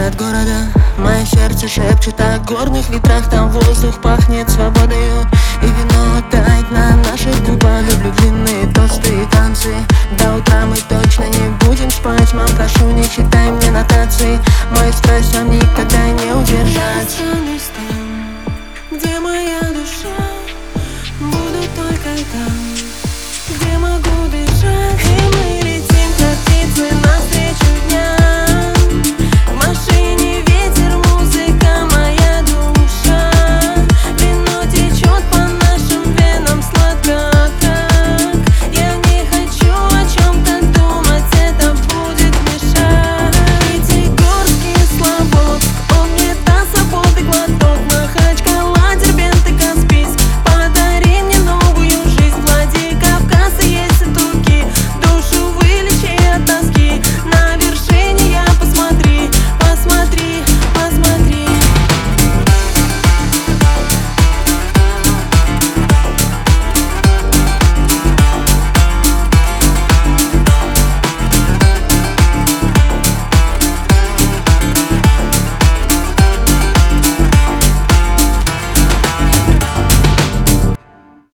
от города. Мое сердце шепчет о горных ветрах. Там воздух пахнет свободою, и вино тает на наших губах. Люблю длинные тосты и танцы. До утра мы точно не будем спать. Мам, прошу, не читай мне нотации. Мою страсть вам никогда не удержать.